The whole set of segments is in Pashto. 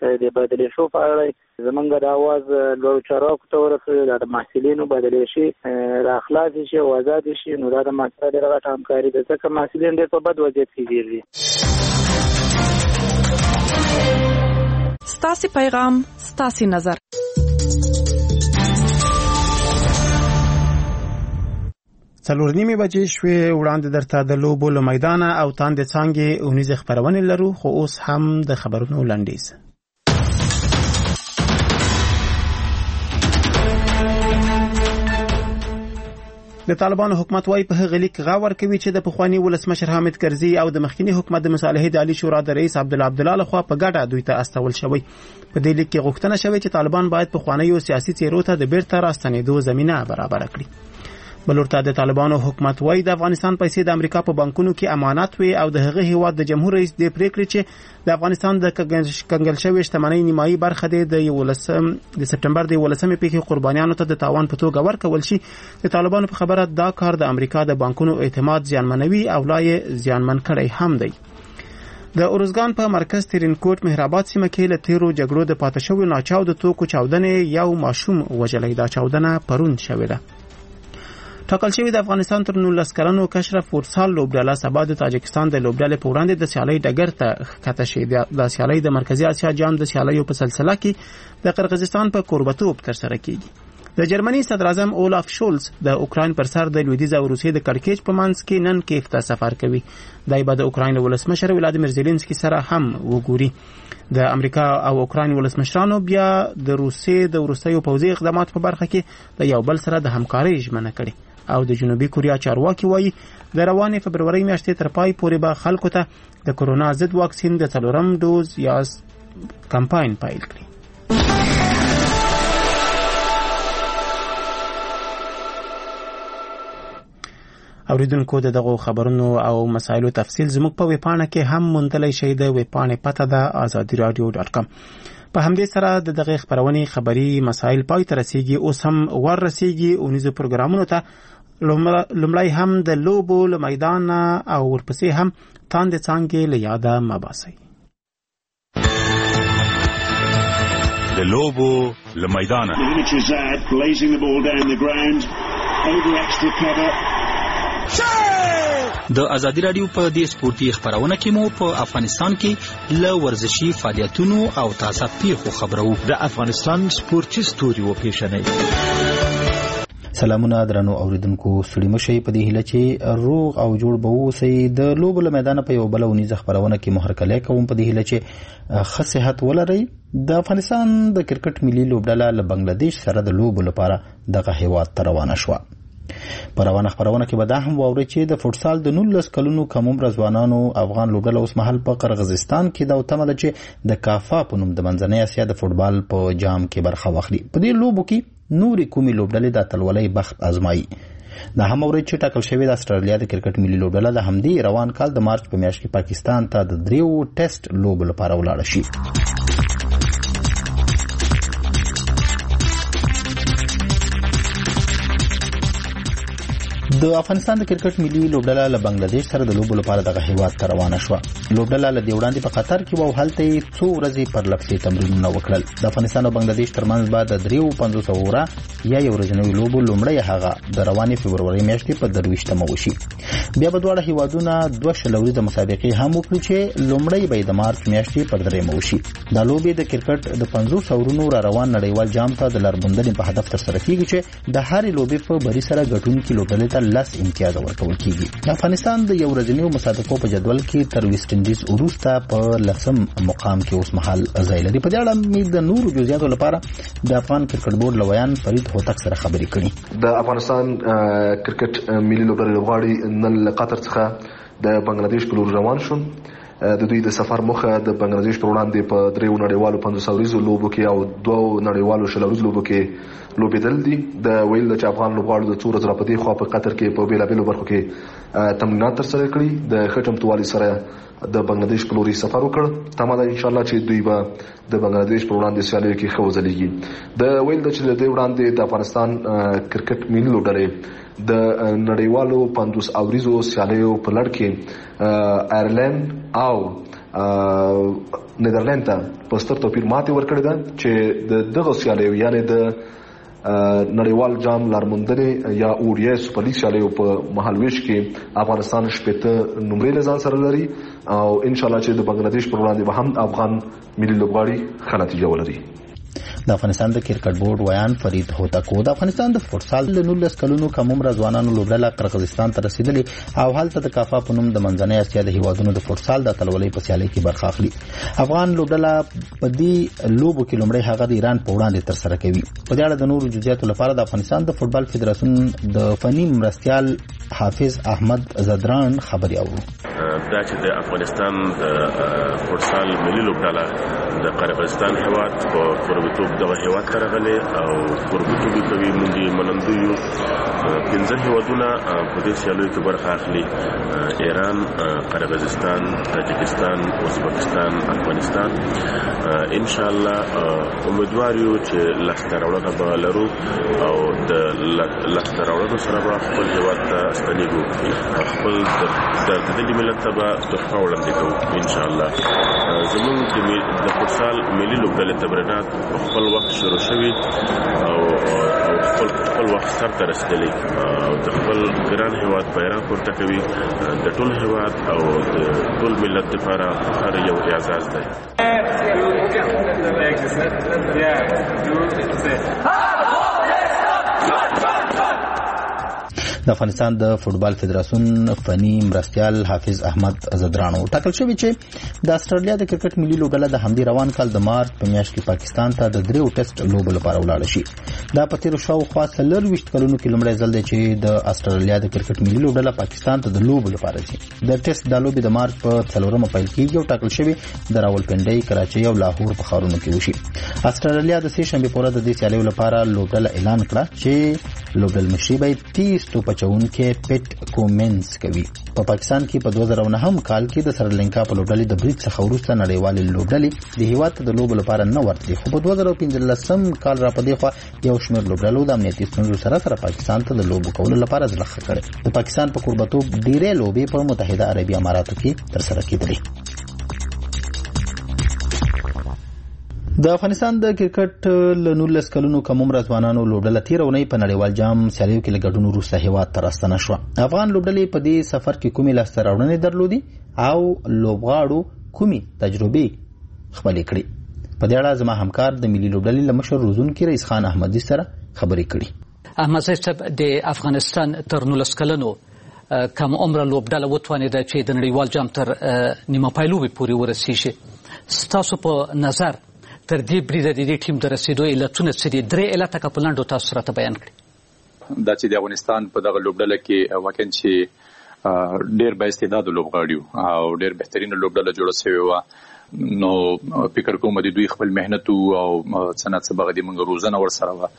د بدلې شو په اړه زمونږ د اواز لوړ چارواکو ته ورسوي، د محصلینو بدلې شي، د اخلاص شي او آزاد شي، نو دا د ماستر ډېره غټه همکاري ده، ځکه محصلین ډېر په بد وضعیت کې دي. ستاسو پیغام، ستاسو نظر. څلور نیمې بجې شوې، وړاندې درته د لوبو له میدانه او تاندې څانګې اونیزې خپرونې لرو، خو اوس هم د خبرونو لنډیز. د طالبانو حکومت وايي په هغه لیک غور کوي چې د پخوانی ولسمشر حامد کرزي او د مخکنی حکومت د مصالحې د عالی شورا د رئیس عبدالله لخوا په ګډه دوی ته استول شوی. په دې لیک کې غوښتنه شوې چې طالبان باید پخوانیو سیاسي څیرو ته د بیرته راستنېدو زمینه برابر کړي. بلورته د طالبانو حکومت وايي د افغانستان پیسې د امریکا په بانکونو کې امانت وي او د هغه هیواد د جمهور رئیس د پریکړې چې د افغانستان د کنګل شوی شتمنۍ نیمایي برخه د سپټمبر د 11مې پیښې قربانیانو ته د تاوان په توګه ورکول شي. د طالبانو په خبره دا کار د امریکا د بانکونو اعتماد زیانمنوي او لا یې زیانمن کړی هم دی. د اورزګان په مرکز ترینکوټ مهرآباد سیمه کې له تیرو جګړو د پاتې شوی ناچاو د توکو چاودنې یو ماشوم وژلی. دا چاودنه پرون شوې ده. ټاکل شوی د افغانستان تر 19 کلنو کشره فوتسال لوبډله سبا د تاجکستان د لوبډلې په وړاندې د سیالۍ ډګر ته ښکته شي. د سیالۍ د مرکزی اسیا جام د سیالیو په سلسله کې د قرغیزستان په کوربتوب ترسره کیږي. د جرمني صدر اعظم اولاف شولز د اوکراین پر سر د لویدیځ او روسیې د کړکېچ په منځ کې نن کیف ته سفر کوي. دای به د اوکراین ولسمشر ولادیمیر زيلنسکي سره هم وګوري. د امریکا او اوکراین ولسمشرانو بیا د روسیې د وروستیو پوځي اقدامات په برخه کې د یو بل سره د همکارۍ ژمنه کړې. او د جنوبي کوریا چارواکي وایي د روانې فبرورۍ میاشتې تر پای پورې به خلکو ته د کرونا ضد واکسین د 4م ډوز یا کمپاین پیل کړي. اوریدونکو دغه خبرونو او مسایلو تفصیل زموږ په ویبپاڼه کې هم موندلی شئ. د ویبپاڼې پته ده azadiradio.com. په همدې سره دغه خبرونه خبري مسایل پای ته رسیدي. اوس هم ور رسیدي اونیزو پروګرامونو ته. لومړی هم د لوبو له میدان او ورپسې هم تاندې څانګې له یاده مباسي. د لوبو له میدان د ازادي رادیو په دې سپورتي خبرونه کې مو په افغانستان کې له ورزشي فعالیتونو او تازه پیښو خبرو. د افغانستان سپورتي ستوري و پیښنې. سلامونه درنو اوریدونکو، ستړي مشئ په دې هیله چې روغ او جوړ به اوسئ. د لوبو له میدان په یو بل ونیزه خبرونه کې محرکلې کوم په دې هیله چې ښه صحت ولرئ. د افغانستان د کرکټ ملي لوبډله له بنگلاديش سره د لوبو لپاره دغه هیواد ته روانه شوه. په روانه خبرونه کې به دا هم واورئ چې د فوتسال د 19 کلونو کم عمره ځوانانو افغان لوبډله اوس مهال په قرغیزستان کې دا تمه ده چې د کافا په نوم د منځنۍ اسیا د فوتبال په جام کې برخه واخلي. په دې لوبو کې نورې کومې لوبډلې د اتلولۍ بخت ازمایي. دا هم اورئ چې ټاکل شوې د استرالیا د کرکټ ملي لوبډله د همدې روان کال د مارچ په میاشت کې پاکستان ته د 3 ټیسټ لوبو لپاره ولاړه شي. د افغانستان د کرکټ ملي لوبډله له بنگلاديش سره د لوبو لپاره دغه هیواد ته روانه شوه. لوبډله له دې وړاندې په قطر کې وو، هلته یې څو ورځې پر لپسې تمرینونه وکړل. د افغانستان او بنگلاديش ترمنځ به د 53 اوره یا یو ورځنیو لوبو لومړی هغه د روانې فبرورۍ میاشتې په 23مه وشي. بیا به دواړه هیوادونه 2 شلوريزه مسابقې هم وکړي چې لومړی به د مارچ میاشتې په 3مه وشي. دا لوبې د کرکټ د 500 اورونو را روان نړیوال جام ته د لاربوندنې په هدف ترسره کیږي چې د هرې لوبې په بری سره ګټونکي لوبډلې ته 10 امتیاز ورکول کیږي. افغانستان د یو ورځنیو مسابقو په جدول کې تر ویسټ انډیز وروسته په 10م مقام کې اوس مهال ځای لري. په دې اړه مې د نورو جزئیاتو لپاره د افغان کرکټ بورډ لویان فرید هوتک سره خبرې کړې. د افغانستان کرکټ ملي لوبډلې لوبغاړي نن له قطر څخه د بنگلاديش په لور روان شول. د دوی د سفر موخه د بنگلاديش پر وړاندې په 3 نړیوالو 500 ورځو لوبو کې او 2 نړیوالو شلوريزو لوبو کې لوبېدل دي. د ویل چې افغان لوبغاړو د څو ورځې راپدې خو په قطر کې په بیلابېلو برخو کې تمرینات ترسره کړي. د خټمتوالي سره د بنگلاديش په لوري سفر وکړ. تمه ده ان شاء الله چې دوی به د بنگلاديش پر وړاندې سیالیو کې ښه وځلېږي. د ویل چې د وړاندې د افغانستان کرکټ ملي لوبډلې د نړیوالو 500 اوریزو سیالیو په لړ کې آیرلند او نیدرلند ته په ستر توپیر ماتې ورکړې ده چې د دغه سیالیو یعنې د نړیوال جام لارموندنې یا اوډیا سوپر لیګ سیالیو په مهالویش کې افغانستان 15 نمرې له ځان سره لري او ان شاء الله چې د بنگلاديش پر وړاندې به هم افغان ملي لوبغاړي ښه نتیجه ولري. د افغانستان د کرکټ بورډ ویان فرید هوتکو د افغانستان د فوټسال له 19 کلونو کم عمره ځوانانو لوبډله قرقیزستان ته رسیدلي او هلته د کافا په نوم د منځنۍ اسیا د هیوادونو د فوټسال د اتلولۍ په سیالۍ کې برخه اخلي. افغان لوبډله په دې لوبو کې لومړی هغه د ایران په وړاندې ترسره کوي. په دې اړه د نورو جزئیاتو لپاره د افغانستان د فوټبال فدراسیون د فني مرستیال حافظ احمد زدران خبري اورو. دا چې د افغانستان د فوټسال ملي لوبډله د قرقیزستان هیواد په کوربتوب دغه هیواد ته راغلي او کوربتوب کوي. موږ یې منندوی یو. 15 هیوادونه په دې سیالیو کې برخه اخلي: ایران، قرقیزستان، تاجکستان، ازبکستان، افغانستان. ان شاء الله امیدوار یو چې لاسته راوړنه به لرو او د لاسته راوړنو سره به خپل هیواد ته ستنېږو او خپل دغه ملت ته به تحفه وړاندې کوو ان شاء الله. زموږ د فوټسال ملي لوبډلې تمرینات په خپل وخت شروع شوي او خپل وخت سرته رسېدلي او د خپل ګران هیواد بیرغ پورته کوي. د ټول هیواد او د ټول ملت لپاره هر یو اعزاز دی. د افغانستان د فوټبال فدراسیون فني مرستیال حافظ احمد زدران ټاکل شوی چې د استرالیا د کرکټ ملي لوبډله د همدې روان کال د مارچ په میاشت کې پاکستان ته د 3 ټیسټ لوبو لپاره ولاړ شي. دا په تیر شاوخوا 24 کلونو کې لومړی ځل دی چې د استرالیا د کرکټ ملي لوبډله پاکستان ته د لوبو لپاره ځي. د ټیسټ د لوبې د مارچ په 4مه پیل کېږي او ټاکل شوی د راولپنډۍ، کراچۍ او لاهور په ښارونو کې وشي. استرالیا د سې شنبې پورې د دې سیالیو لپاره لوبډله اعلان کړه چې لوبډل مشري به 30 توپ چونکي پیټ کومنز کوي. په پاکستان کې په 2009 کال کې د سریلانکا په لوبډلې د بریټ څخه وروسته نړیوالې لوبډلې د هیواد ته د لوبو لپاره نه ورتلي، خو په 2015 کال را پدې خو یو شمېر لوبډلو د امنیتي ستونزو سره پاکستان ته د لوبو کولو لپاره ځلخه کړې. د پاکستان په کوربتوب ډېرې لوبې په متحده عربي اماراتو کې ترسره کېدلې. د افغانستان د کرکټ له 19 کلونو کم عمره ځوانانو لوبډله تیر اونۍ په نړیوال جام سیالیو کې له ګډون وروسته هیواد ته راستنه شوه. افغان لوبډلې په دې سفر کې کومې لاسته راوړنې درلودې او لوبغاړو کومې تجربې خپلې کړې؟ په دې اړه زما همکار د ملي لوبډلې له مشر روزونکي رئیس خان احمدي سره خبرې کړې. احمد صاحب، د افغانستان تر 19 کلونو کم عمره لوبډله وتوانېده چې د نړیوال جام تر نیمه پایلوبې پورې ورسیږي. ستاسو په نظر تر دې بریده د دې ټیم د رسیدو علتونه څه دي؟ 3 علت که په لنډو تاسو راته بیان کړئ. دا چې د افغانستان په دغه لوبډله کې واقعا چې ډېر با استعداد لوبغاړي او ډېر بهترین لوبډله جوړه شوې وه، نو فکر کوم د دوی خپل مهنت او صنعت سبغه د منګ روزنه ورسره وه،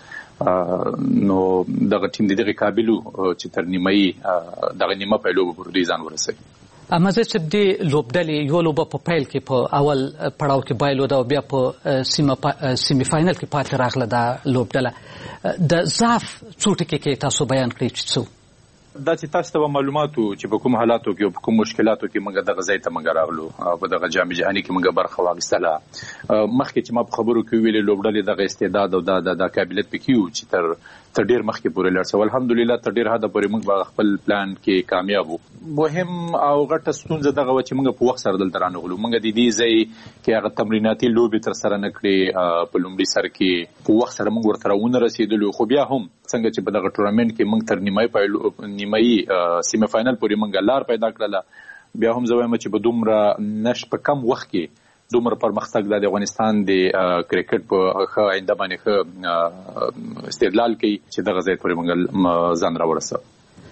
نو دغه ټیم دغه قابلو چې تر نیمایي دغه نیمه پایلوبه پورې دوی ځان ورسوي. احمد صاحب، د لوبډلې یو لوبه په پیل کې په اول پړاو کې بایلوده او بیا په سیمی فاینل کې پاتې راغله دا لوبډله. د ضعف څو ټکي کې تاسو بیان کړئ چې څه دا چې تاسو ته معلوماتو چې په کوم حالاتو کې او په کوم مشکلاتو کې موږ دغه ځای ته موږ راغلو او په دغه جام جهاني کې موږ برخه واخیستله. مخکې چې ما په خبرو کې ویلې لوبډلې دغه استعداد او د قابلیت پکې و چې تر ډېر مخکې پورې لاړ شو. الحمدلله تر ډېر حده پورې موږ به خپل پلان کې کامیاب وو. مهم او غټه ستونزه دغه و چې موږ په وخت سره دلته رانغلو. موږ د دې ځای کې هغه تمریناتي لوبې ترسره نه کړې. په لومړي سر کې په وخت سره موږ ورته راونه رسېدلو، خو بیا هم څنګه چې په دغه ټورنمنټ کې موږ تر نیمایي سیمی فاینل پورې موږ لار پیدا کړله. بیا هم زه وایم چې په دومره په کم وخت کې دومره پرمختګ د افغانستان د کرکټ په ښه آینده باندې ښه استدلال کوي چې دغه ځای پورې موږ ځان راورسوو.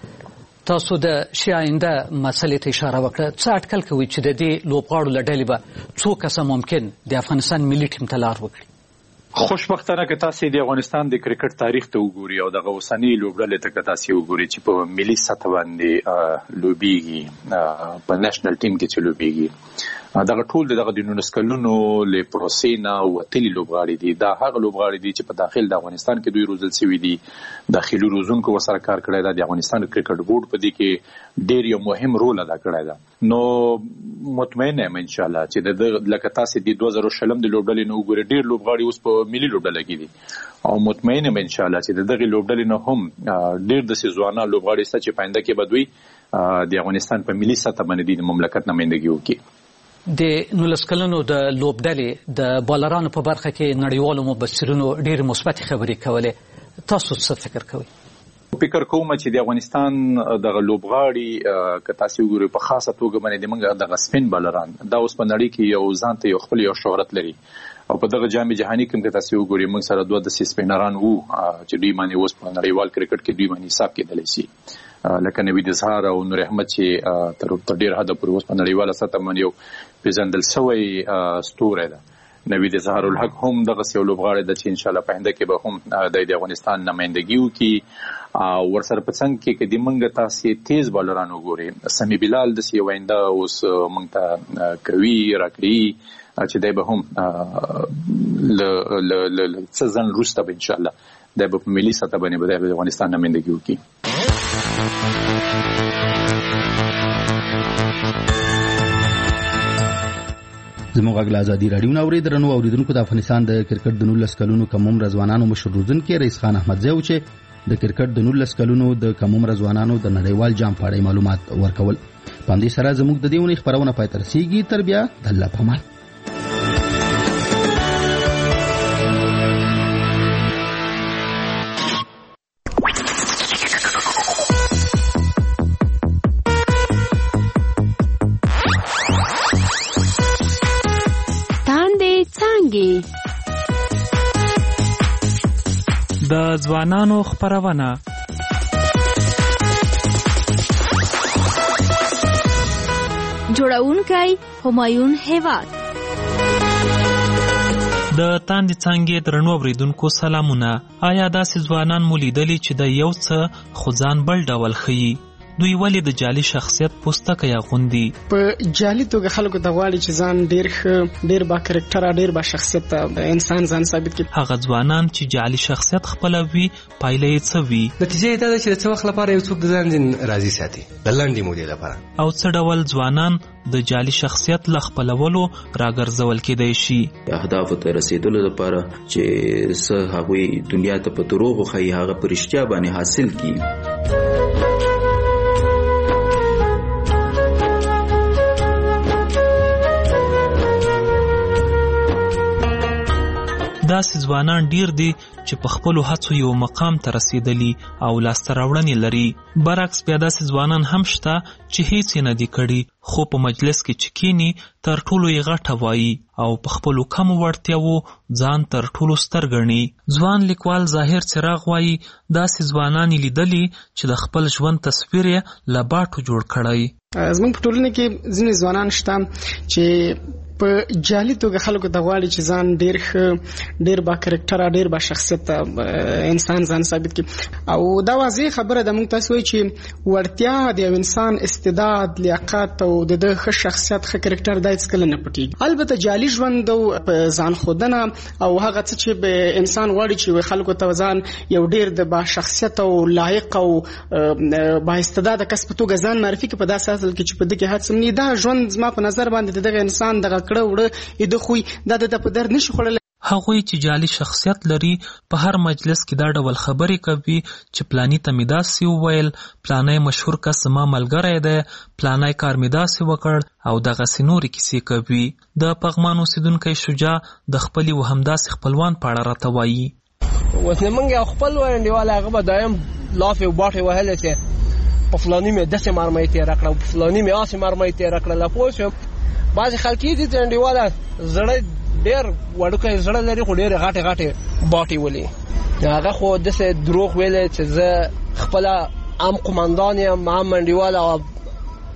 تاسو د ښې آینده مسلې ته اشاره وکړه. څه اټکل کوئ چې د دې لوبغاړو له ډلې به څو کسه ممکن د افغانستان ملي ټیم ته لار وکړي؟ خوشبختانه که تاسو د افغانستان د کرکټ تاریخ ته وګورئ او د اوسنۍ لوبډلې ته تاسو وګورئ چې په ملي سطح باندې لوبيږي په نېشنل ټیم کې چې لوبيږي دا ټول د 19 کلونو له پروسې نه وتلي لوبغاړي دي. دا هغه لوبغاړي دي چې په داخل د افغانستان کې دوی روزل شوي دي. داخلي روزونکو ورسره کار کړی دی. د افغانستان کرکټ بورډ په دې کې ډېر یو مهم رول ادا کړی دی. نو مطمئن یم ان شاء الله چې د لکه تاسو د 2020 د لوبډلې نو وګورئ ډېر لوبغاړي اوس په ملي لوبډله کې دي او مطمئن یم ان شاء الله چې دغه لوبډلې نه هم ډېر د سيزوانا لوبغاړي ست چې پاینده کې بدوي د افغانستان په ملي سطح باندې د مملکت نمائندګي وکړي. د 19 کلونو د لوبډلې د بالرانو په برخه کې نړیوالو مبصرینو ډېر مثبت خبرې کولې. تاسو څه فکر کوئ؟ فکر کوم چې د افغانستان د لوبغاړي که تاسو وګورئ په خاصه توګه باندې د منګه د سپین بالران دا اوس په نړۍ کې یو ځان ته یو خپل یو شهرت لري او په دغه جام جهاني کې که تاسو وګورئ موږ سره دوه د سپینران وو چې دوی باندې اوس په نړیوال کرکټ کې دوی باندې حساب کېدلی شي لکه نوید اظهار او نور احمد چې تر ډیر حد پورې اوس په نړیواله سطح باندې یو پیژندل شوی ستوری ده. نوید اظهار الحق هم دغه یو لوبغاړی ده چې ان شاء الله په آینده کې به هم د افغانستان نمائندګي وکړي او ورسره په څنګ کې د منګه تاسو تیز بالران وګورئ. سمی بلال د سی وینده اوس موږ ته کوي راکړي چې دای به هم ل سزن روسته به ان شاء الله دای په ملي سطح باندې د افغانستان نمائندګي وکړي. زموږ غږ آزادي رادیو نو اوریدونکو اوریدونکو د افغانستان د کرکټ د 19 کلونو کم عمر ځوانانو مشر روزنکي رئیس خان احمد زیو چې د کرکټ د 19 کلونو د کم عمر ځوانانو د نړیوال جام په اړه معلومات ورکول. باندې سره زموږ د دیونی خبرونه پای تر رسیدي. تر بیا د الله په امان. د ځوانانو خبرونه جوړونکی همایون هیواد. د تاندې څانګې درنو اوریدونکو سلامونه. آیا داسې ځوانان مو لیدلي چې د یو څه خو ځان بل ډول ښیي؟ دوی ولې د جعلي شخصیت پوستکی اغوندي؟ په جعلي توګه خلکو ته غواړي چې ځان ډېر ښه ډېر با کرکټره ډېر با شخصیت انسان ځان ثابت کړي. هغه ځوانان چې جعلي شخصیت خپلوي پایله یې څه وي؟ نتیجه یې دا ده چې د څه وخت لپاره یو څوک د ځان راضي ساتي د لنډې مودې لپاره او څه ډول ځوانان د جعلي شخصیت له خپلولو راګرځول کېدای شي؟ اهدافو ته رسیدلو لپاره چې څه هغوی دنیا ته په دروغو ښایي هغه په رښتیا باندې حاصل کړي. داسې ځوانان ډیر دي چې په خپلو هڅو یو مقام ته رسیدلي او لاسته راوړنې لري. برعکس بیا داسې ځوانان هم شته چې هیڅ یې نه دي کړي خو په مجلس کې چې کینی تر ټولو یې غټه وایي او په خپلو کمو وړتیاوو ځان تر ټولو ستر ګڼي. ځوان لیکوال ظاهر څراغ وایي داسې ځوانان یې لیدلي چې د خپل ژوند تصویر یې له باټو جوړ کړی. زموږ په ټولنه کې ځینې ځوانان شته چې په جعلي توګه خلکو ته غواړي چې ځان ډېر ښه ډېر با کرکټره ډېر با شخصیت انسان ځان ثابت کړي او دا واضح خبره ده. موږ تاسو وایي چې وړتیا د یو انسان استعداد لیاقت او د ښه شخصیت ښه کرکټر دا هیڅکله نه پټېږي. البته جعلي ژوند او ځان ښودنه او هغه څه چې انسان غواړي چې خلکو ته ځان یو ډېر د با شخصیت او لایق او با استعداد کس په توګه ځان معرفي کړي په داسې حال کې چې په دې کې هڅه نه دا ژوند زما په نظر باندې دغه انسان دغه کړه د خوې د په در نشي خړل. هغوی چې جعلي شخصیت لري په هر مجلس کې دا ډول خبرې کوي چې پلانی ته مې داسې وویل، پلانی مشهور کس زما ملګری دی، پلانی کار مې داسې وکړ او دغسې نورې کیسې کوي. د پغمان اوسیدونکی شجاع د خپلې و همداسې خپلوان په اړه راته وایي. اوس موږ یو خپل انډیوال هغه به دایم لافې او باټې وهلی چې په فلاني مې داسې مرمۍ تېره کړه او په فلاني مې هسې مرمۍ تېره کړله. پوه شوم بعضې خلک یې دي چې انډیواله زړه ډېر وړوکی زړه لري خو ډېرې غټې غټې باټې ولي. هغه خو داسې دروغ ویلی چې زه خپله هم قمندان یم هم انډیواله او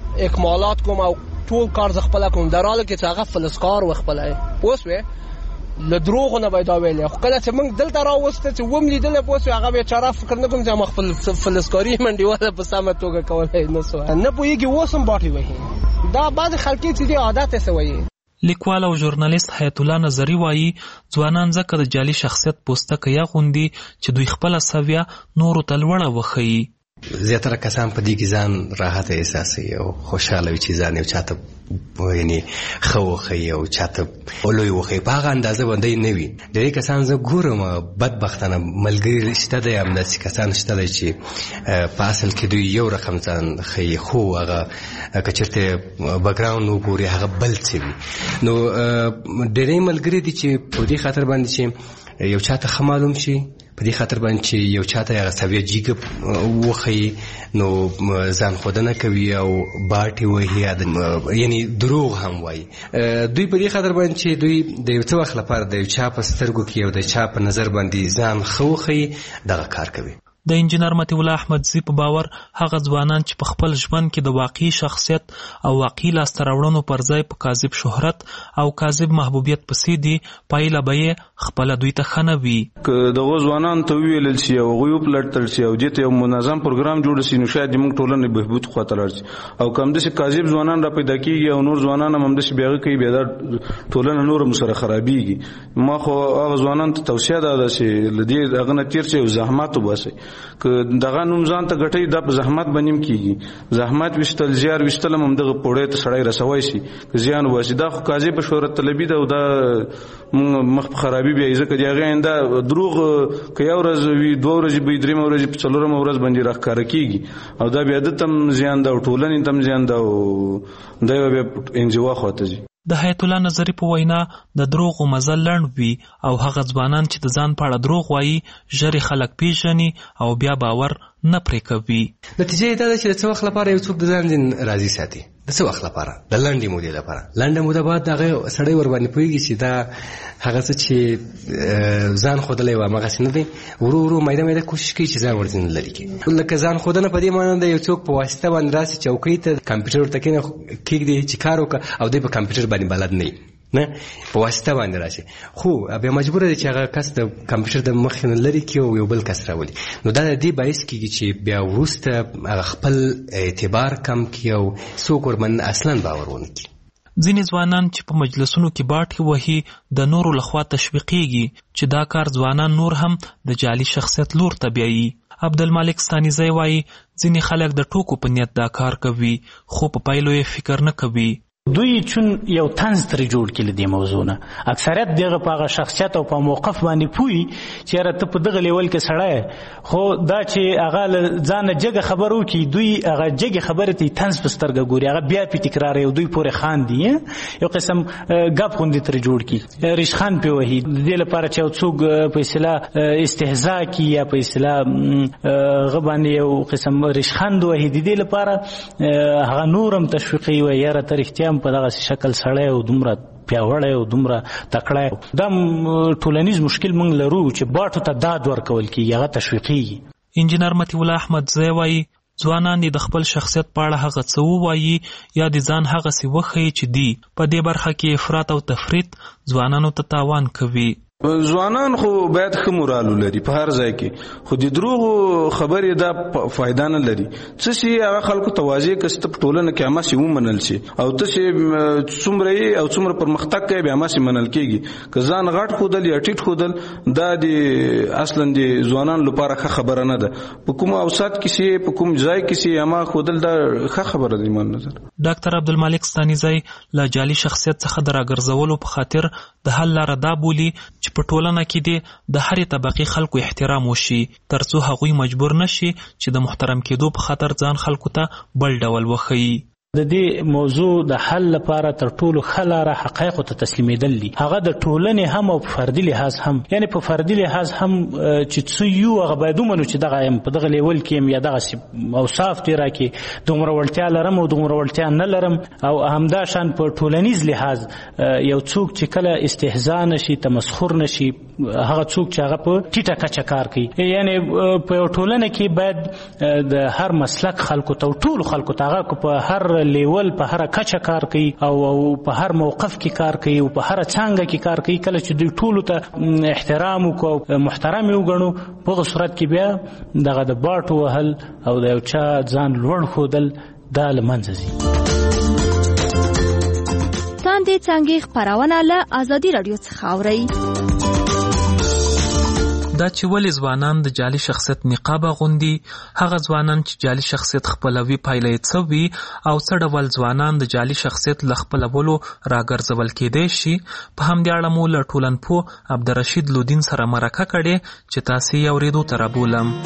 اکمالات کوم او ټول کار زه خپله کوم در حاله کې چې هغه فلزکار و خپله. پوه شوې له دروغو نه به دا ویلې خو کله چې موږ دلته راوسته چې وم لیدلی پوه شو هغه بیچاره فکر نه کوم چې ما خپل فلسکاري منډیواله په سمه توګه کولی نه سو نه پوهېږي اوس هم باټې وهي دا بعضې خلکې چې دي عادت یې څه وایي. لیکوال او ژورنالیست حیات الله نظري وایي ځوانان ځکه د جعلي شخصیت پوستکی اغوندي چې دوی خپله سویه نورو ته لوړه وښیي. زیاتره کسان په دې کې ځان راحت احساسوي او خوشحاله وي چې ځان یو چاته یعنې ښه وښیي او چاته لوی وښیي په هغه اندازه باندې نه وي. ډېری کسان زه ګورم بدبختانه ملګري شته دی همداسې کسان شته دی چې په اصل کې دوی یو رقم ځان ښیي خو هغه که چېرته بکګراونډ وګوري هغه بل څه وي. نو ډېری ملګري دي چې په دې خاطر باندې چې یو چاته ښه معلوم شي په دې خاطر باندې چې یو چاته هغه سویه جیګه وښیي نو ځان ښودنه کوي او باټې وهي یعنې دروغ هم وایي. دوی په دې خاطر باندې چې دوی د یو څه وخت لپاره د یو چا په سترګو کې او د چا په نظر باندې ځان ښه وښیي دغه کار کوي. د انجینر مطیع الله احمدزي په باور هغه ځوانان چې په خپل ژوند کې د واقعي شخصیت او واقعي لاسته راوړنو پر ځای په کاذب شهرت او کاذب محبوبیت پسې دي پایله به یې خپله دوی ته ښه نه وي. که دغو ځوانانو ته وویلل شي او هغوی وپلټل شي او دې ته یو منظم پروګرام جوړ شي نو شاید موږ ټولنې بهبود خواته لاړ شي. او که همداسې کاذب ځوانان را پیدا کېږي او نور ځوانان هم همداسې بې هغه کوي بیا دا ټولنه نور هم سره خرابېږي. ما خو هغه ځوانانو ته توصیه ده چې له دې هغه نه تېر شئ او زحمت وباسئ. که دغه نوم ځان ته ګټئ دا په زحمت باندې هم کېږي. زحمت ویشتل زیار ویشتل هم همدغه پوړۍ ته سړی رسوی شي که زیان وباسي. دا خو کاذبه شهرت طلبي ده او دا مخ په خرابي بیایي ځکه د هغې آینده دروغ که یو ورځ وي دوه ورځې به وي درېیمه ورځې په څلورمه ورځ باندې راښکاره کېږي او دا بیا ده ته هم زیان ده او ټولنې ته هم زیان ده او دا به بیا انزوا خواته ځي. د حیات الله نظري په وینا د دروغو مزل لنډ وي او هغه ځوانان چې د ځان په اړه دروغ وایي ژر خلک پیژني او بیا باور نه پرې کوي. نتیجه یې دا ده چې د څه وخت لپاره یو څوک د ځان راضي ساتي د څه وخت لپاره د لنډې مودې لپاره. لنډه موده بعد هغه سړی ورباندې پوهېږي چې دا هغه څه چې ځان ښودلی و همغسې نه دی. ورو ورو میده میده کوشش کوي چې ځان ورځینې لرې کړي. لکه ځان ښودنه په دې معنی ده یو څوک په واسطه باندې راسي چوکۍ ته کمپیوټر ورته کېږدي چې کار وکړه او دی په کمپیوټر باندې بلد نه نه په واسطه باندې راشي خو بیا مجبور دی چې هغه کس د کمپیوټر د مخې نه لرې کړي او یو بل کس راولي. نو دا د دې باعث کېږي چې بیا وروسته هغه خپل اعتبار کم کړي او څوک ورباندې اصلا باور ونه کړي. ځینې ځوانان چې په مجلسونو کې باټې وهي د نورو لخوا تشویقېږي چې دا کار ځوانان نور هم د جعلي شخصیت لور ته بیایي. عبدالمالک ستانیزی وایي ځینې خلک د ټوکو په نیت دا کار کوي خو په پایلو یې فکر نه کوي. دوی چون یو طنز ترې جوړ کړي له دې موضوع نه اکثریت دغه په هغه شخصیت او په موقف باندې پوهي چې یاره ته په دغه لیول کې سړی خو دا چې هغه له ځانه جګه خبر وکړي دوی هغه جګې خبرې ته طنز په سترګه ګوري هغه بیا پې تکراروي او دوی پورې خاندي یو قسم ګپ غوندې ترې جوړ کړي ریشخند پې وهي د دې لپاره چې یو څوک په اصطلاح استهزا کړي یا په اصطلاح هغه باندې یو قسم ریشخند وهي د دې لپاره هغه نور هم تشویقوي وایي یاره ته رښتیا په دغه شکل سړی او دومره پیاوړی او دومره تکړی دا ټولنیز مشکل موږ لرو چې باټو ته داد ورکول کېږي هغه تشویقېږي. انجینر مطیع الله احمدزی وایي ځوانان د خپل شخصیت په اړه هغه څه ووایي یا د ځان هغسې وښیي چې دی په دې برخه کې افراط او تفریط ځوانانو ته تاوان کوي. ځوانان خو باید ښه مورال ولري په هر ځای کې خو د دروغو خبرې دا فایده نه لري. څه شي هغه خلکو ته واضح کړه چې په ټولنه کې هماسې ومنل شي او ته چې څومره یې او څومره پرمختګ کوي بیا هماسې منل کېږي. که ځان غټ ښودل یا ټیټ ښودل دا د اصلا د ځوانانو لپاره ښه خبره نه ده. په کوم اوسط کې شي په کوم ځای کې شي هما ښودل دا ښه خبره ده ایمان نظر. ډاکټر عبدالمالک ستانیزی له جعلي شخصیت څخه د راګرځولو په خاطر د حل لاره دا بولي چې په ټولنه کې د هرې طبقې خلکو احترام وشي ترڅو هغوی مجبور نشي چې د محترم کېدو په خاطر ځان خلکو ته بل ډول وښیي. د دې موضوع د حل لپاره تر ټولو ښه لاره حقایقو ته تسلیمېدل دي هغه د ټولنې هم او په فردي لحاظ هم یعنې په فردي لحاظ هم چې څه یو هغه باید ومنو چې دغه یم په دغه لیول کې یم یا دغسې اوصاف دې راکړي دومره وړتیا لرم او دومره وړتیا نه لرم او همداشان په ټولنیز لحاظ یو څوک چې کله استهزا نشي تمسخر نشي هغه څوک چې هغه په ټیټه کچه کار کوي یعنې په یو ټولنه کې باید د هر مسلک خلکو ته ټولو خلکو ته هغه په هر لیول په هر کچه کار کوي او په هر موقف کې کار کوي او په هر څانګه کې کار کوي. کله چې دوی ټولو ته احترام وکړو، محترم وګڼو، په صورت کې بیا دغه د باټو وهل او د یو چا ځان لوړ ښودل دا له منځه ځي. تاندې څانګې خپرونه له ازادي راډیو څخه اورئ. دا چې ولې ځوانان د جعلي شخصیت نقاب اغوندي، هغه ځوانان چې جعلي شخصیت خپلوي پایله یې څه وي او څه ډول ځوانان د جعلي شخصیت له خپلولو راګرځول کېدای شي، په همدې اړه مو له ټولنپوه عبدالرشید لودین سره مرکه کړې چې تاسې یې اورېدو ته رابولم.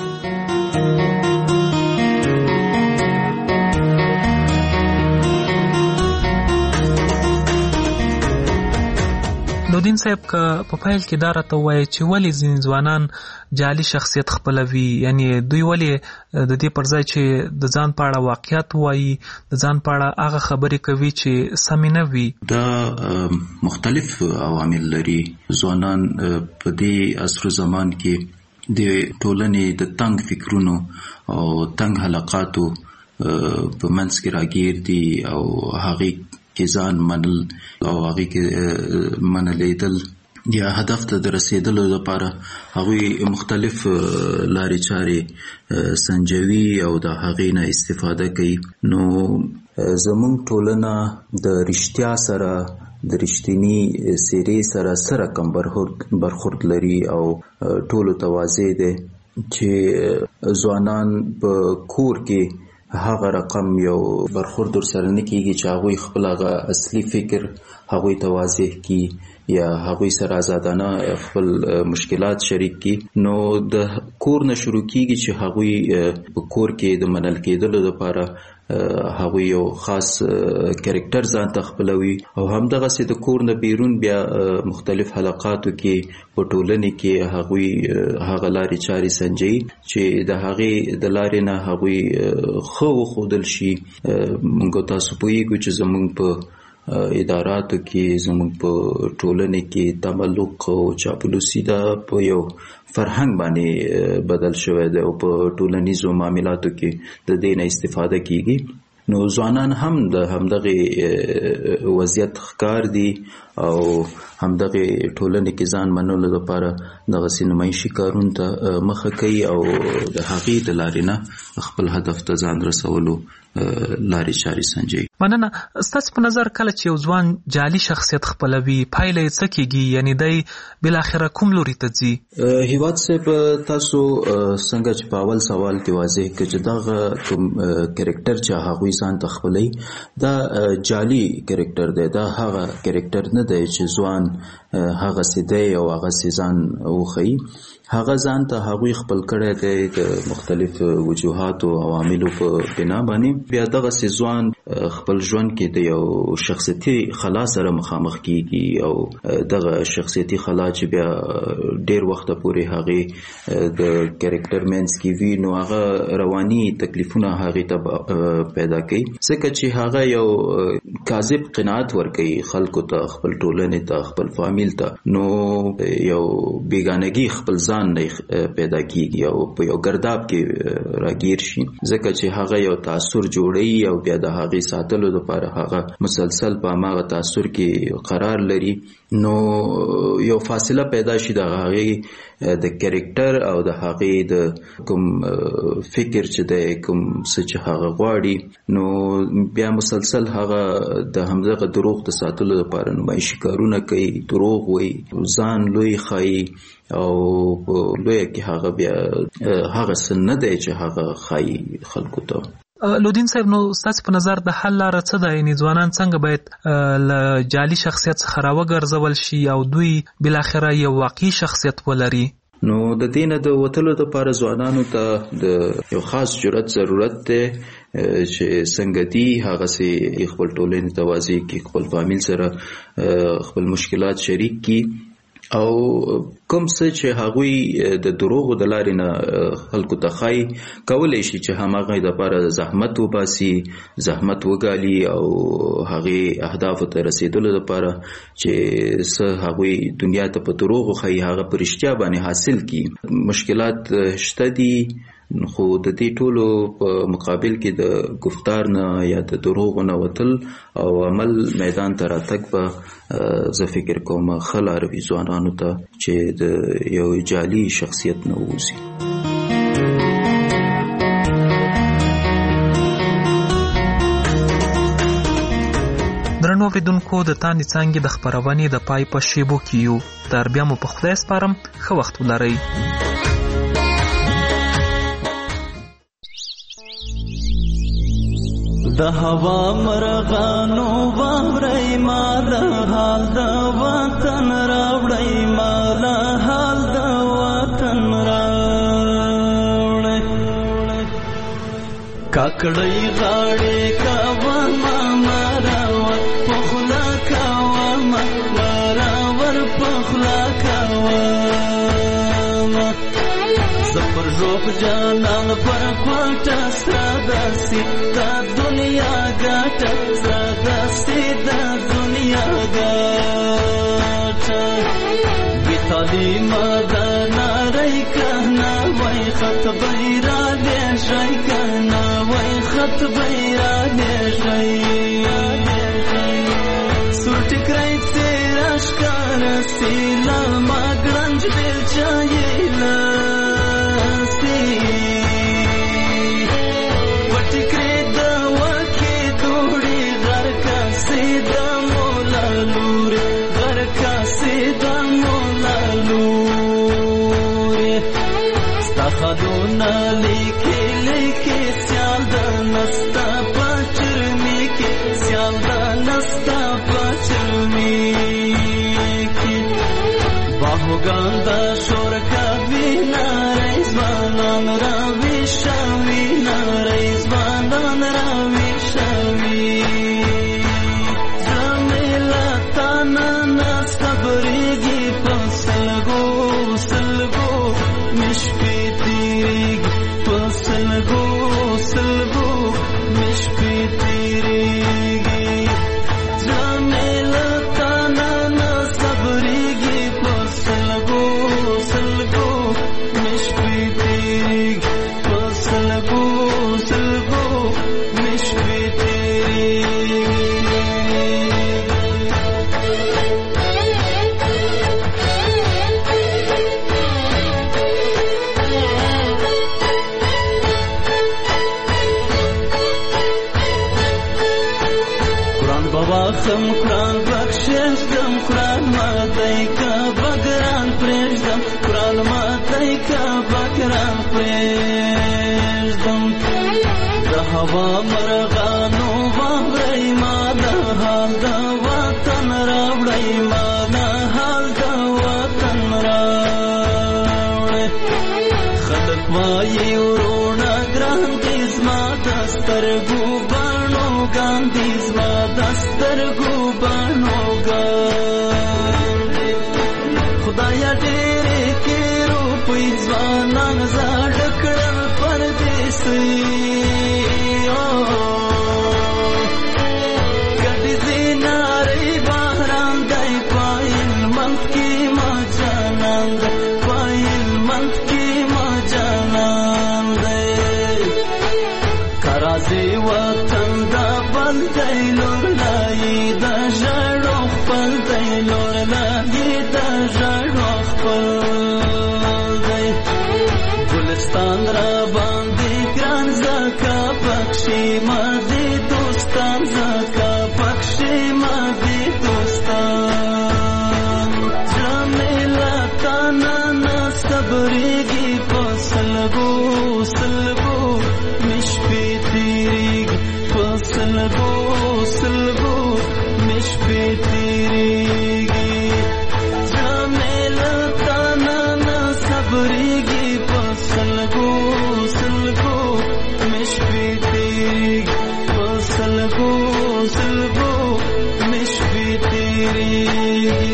لودین صاحب که په پیل کې دا راته ووایي چې ولې ځینې ځوانان جعلي شخصیت خپلوي، یعنی دوی ولې د دې پر ځای چې د ځان په اړه واقعیت وایي، د ځان په اړه هغه خبرې کوي چې سمې نه وي؟ دا مختلف عوامل لري. ځوانان په دې عصر زمان کې د ټولنې د تنګ فکرونو او تنګ حلقاتو په منځ کې راګیر دي او هغې کې ځان منل او هغې کې منلیدل یا هدف ته د رسیدلو لپاره هغوی مختلف لارې چارې سنجوي او د هغې نه استفاده کوي. نو زموږ ټولنه د رښتیا سره د رښتینی څېرې سره کم برخورد لري او ټولو ته واضح دی چې ځوانان په کور کې هغه رقم یو برخورد ورسره نه کېږي چې هغوی خپل هغه اصلي فکر هغوی ته واضح کړي یا هغوی سره آزادانه خپل مشکلات شریک کړي. نو د کور نه شروع کېږي چې هغوی په کور کې د منل کېدلو لپاره هغوی یو خاص کریکټر ځان ته خپلوي او همدغسې د کور نه بیرون بیا مختلف حلقاتو کې په ټولنې کې هغوی هغه لارې چارې سنجوي چې د هغې د لارې نه هغوی ښه وښودل شي. موږ تاسو پوهیږو چې زموږ په اداراتو کې زموږ په ټولنې کې تملق او چاپلوسي دا په یو فرهنګ باندې بدل شوی دی او په ټولنیزو معاملاتو کې د دې نه استفاده کیږي. نو ځوانان هم د همدغه وضعیت ښکار دي او همدغه ټولنې کې ځان منلو لپاره دغسې نمایشي کارونو ته مخه کوي او د هغې د لارې نه خپل هدف ته ځان رسولو لارې چارې سنجوي. مننه. ستاسو په نظر کله چې یو ځوان جعلي شخصیت خپلوي پایله یې څه کېږي، یعنی دی بالاخره کوم لوري ته ځي؟ هیواد صاحب تاسو څنګه چې په اول سوال کې واضح کړه چې دغه کوم کریکټر چې هغوی ځان ته خپلوي دا جعلي کریکټر دی، دا هغه کریکټر نه دی چې ځوان هغسې دی او هغسې ځان وښیي. هغه ځان ته هغوی خپل کړی دی د مختلف وجوهاتو او عواملو په بنا باندې. بیا دغسې ځوان خپل ژوند کې د یو شخصیتي خلا سره مخامخ کیږي او دغه شخصیتي خلا چې بیا ډیر وخت پورې هغې د کریکټر مینس کې وي نو هغه رواني تکلیفونه هغې ته پیدا کوي، ځکه چې هغه یو کاذب قناعت ورکوي خلکو ته، خپل ټولنې ته، خپل فامیل ته. نو یو بیګانګي خپل ځان نه پیدا کیږي او په یو ګرداب کې راګیر شي، ځکه چې هغه یو تاثر جوړوي او بیا د هغې ساتلو لپاره هغه مسلسل په هماغه تاثر کې قرار لري. نو یو فاصله پیدا شي د هغې د کریکټر او د هغې د کوم فکر چې دی، کوم څه چې هغه غواړي، نو بیا مسلسل هغه د همدغه دروغ د ساتلو لپاره نمایشي کارونه کوي، دروغ وایي، ځان لوی ښایي او لویه کې هغه بیا هغه څه نه دی چې هغه ښایي خلکو ته. لودین صاحب، نو ستاسو په نظر د حل لاره څه ده؟ یعنې ځوانان څنګه باید له جعلي شخصیت څخه راوګرځول شي او دوی بالاخره یو واقعي شخصیت ولري؟ نو د دې نه د وتلو دپاره ځوانانو ته د یو خاص جرأت ضرورت دی چې څنګه دي هغسې خپل ټولنې ته واضح کړي، خپل فامیل سره خپل مشکلات شریک کړي او کوم څه چې هغوی د دروغو د لارې نه خلکو ته ښایي کولی شي چې هماغه دپاره زحمت وباسي، زحمت وګالي او هغې اهدافو ته رسېدلو دپاره چې څه هغوی دنیا ته په دروغو ښایي هغه په رښتیا باندې حاصل کړي. مشکلات شته دي خو د دې ټولو په مقابل کې د گفتار نه یا د دروغ نه وتل او عمل میدان ته راتګ به زه فکر کوم ښه لاره وي ځوانانو ته چې د یو جعلي شخصیت نه ووځي. درنو اوریدونکو د تاندې څانګې د خپرونې د پای په شیبو کې یو. تر بیا مو په خدای سپارم، ښه وخت ولرئ. د هوا مرغانو واورئ مال حال د وطن راوړئ، مال حال د وطن راوړئ. کاکړۍ غاړې کوه مراور پخلا کوه مراور پخلا کوه زپر روح جانان پر کوټه ساداسي دا دنیا ګټه ساداسي دا دنیا ګټه بی تعلیم دا ناری کهنا وای خط بیرا دیشای کهنا وای خط بیرا دیشای سور ټکرای تیرا شکار سیلا ما ګرنج دل چایلا خدونا لیکي لیکي سیال د نستا پچرمی کې سیال د نستا پچرمی کې باهوګان د شور کوي نارې ځوانان راوي شوي نارې ځوانان راوي شوي زمیلا تانا نصبرېږي په سلګو سلګو مشپې سلګو سلګو مشپې تیریږي جمیله تانا نه صبرېږي په سلګو سلګو مشپې تیریږي په سلګو سلګو مشپې تیریږي. خم قرآن بخششدم قرآن ماتی کا بگران پریشدم قرآن ماتی کا بگران پریشدم د هوا مرغانو واورئ ما د حال د وطن راوړئ ما د حال د وطن راوړئ. خلک وایي وروڼه ګران دي زما د سترګو بڼو ګان دي زما د سترګو بڼو ګان دي خدایا ډېرې کې روپۍ ځوانان زاړه کړل پردیسي ګډې زینارې بهران دی پایل منځ کې ما جانان دی پایل منځ کې ما جانان دی کرازي وطن دا بل دی لور لای دا ژړو خپل دی لور لای دا ژړو خپل دی ګلستان را باندې ګران زکا پکشي ما دي دوستان زکا پکشي ما دي دوستان جمیلا تانا نه صبرېږي په سلګو سلګو مشپې تیریږي په سلګو سلګو مشپې تیریږي جمیلا تانا نه صبرېږي په سلګو سلګو مشپې تیریږي په سلګو سلګو مشپې تیریږي.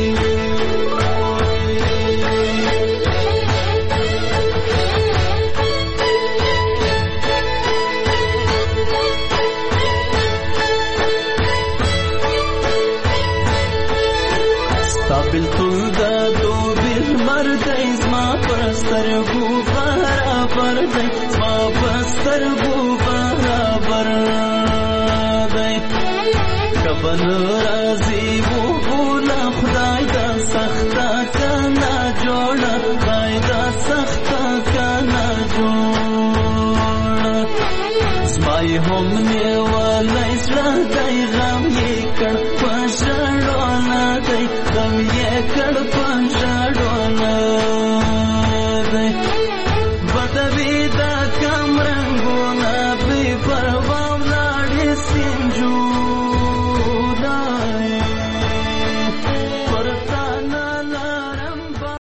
برابر دی زما پسترګو برابر دی زما پسترګو برابر دی کبن راضی وو بولا خدای دا سختا کنا جوړه خدای دا سختا کنا جوړه زما هم نیولای زړه دی غم